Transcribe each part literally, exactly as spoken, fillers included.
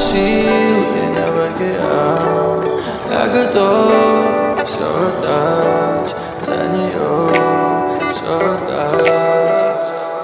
уносил меня в океан. Я готов все отдать, за нее все отдать.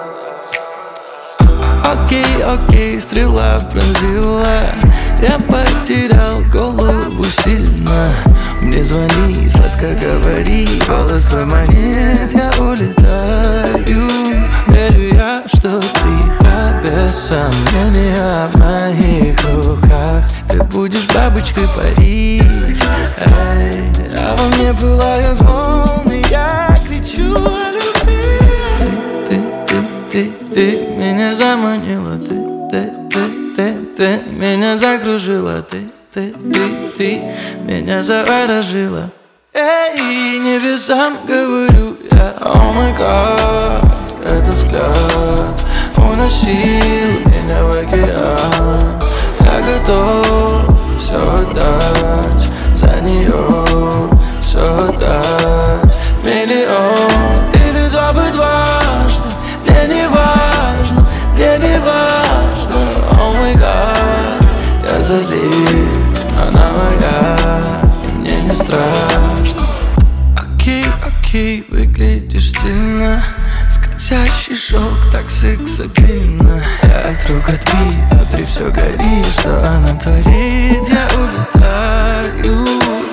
Окей, окей, стрела пронзила, я потерял голову сильно. Мне звони, сладко говори, голос свой манит, я улетаю. Верю я, что ты без сомнения в моих руках. Ты будешь бабочкой парить, эй, а во мне пылают волны, я кричу о любви. Ты, ты, ты, ты меня заманила, ты, ты, ты, ты, ты меня закружила, ты, ты, ты, ты меня заворожила. Эй, небесам говорю я, о май гад, этот взгляд уносил меня в океан. Я готов все отдать, за нее все отдать. Миллион или два бы дважды, мне не важно, мне не важно. О май гад, я залив, она моя, и мне не страшно. Окей, окей, выглядишь стильно, скользящий шелк, так сексапильно. Я друг отбит, внутри все горит, что она творит, я улетаю.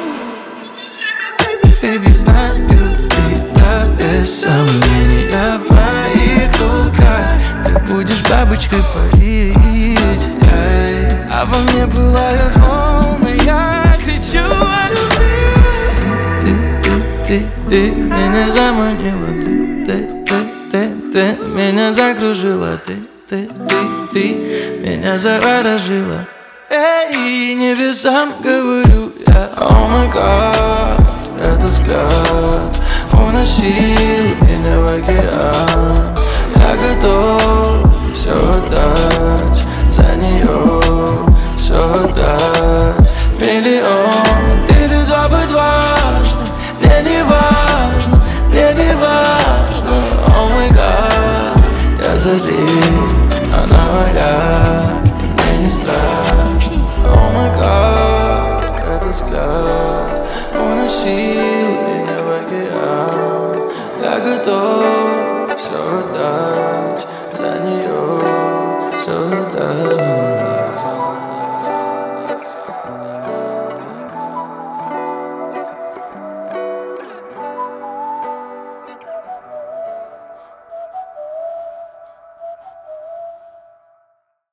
Baby, знаю, ты да без сомнения в моих руках. Ты будешь бабочкой парить, эй, а во мне пылают волны, я кричу о любви. Ты, ты, ты, ты меня заманила, ты, ты, ты, ты, ты меня закружила, ты, ты, ты, ты меня заворожила. Эй, небесам говорю я, о май гад, этот взгляд уносил меня в океан. Я готов все отдать, за нее все отдать. Миллион или два бы дважды, мне не важно, мне не важно. О май гад, я залив, она моя, и мне не страшно. О май гад, этот взгляд уносил меня в океан. Я готов все отдать, за нее все отдать.